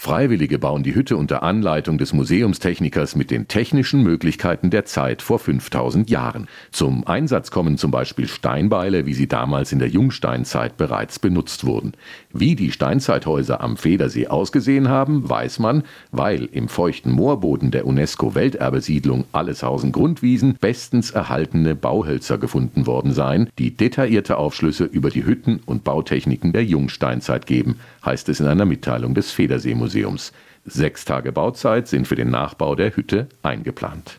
Freiwillige bauen die Hütte unter Anleitung des Museumstechnikers mit den technischen Möglichkeiten der Zeit vor 5000 Jahren. Zum Einsatz kommen zum Beispiel Steinbeile, wie sie damals in der Jungsteinzeit bereits benutzt wurden. Wie die Steinzeithäuser am Federsee ausgesehen haben, weiß man, weil im feuchten Moorboden der UNESCO-Welterbesiedlung Alleshausen Grundwiesen bestens erhaltene Bauhölzer gefunden worden seien, die detaillierte Aufschlüsse über die Hütten und Bautechniken der Jungsteinzeit geben, heißt es in einer Mitteilung des Federseemuseums. 6 Tage Bauzeit sind für den Nachbau der Hütte eingeplant.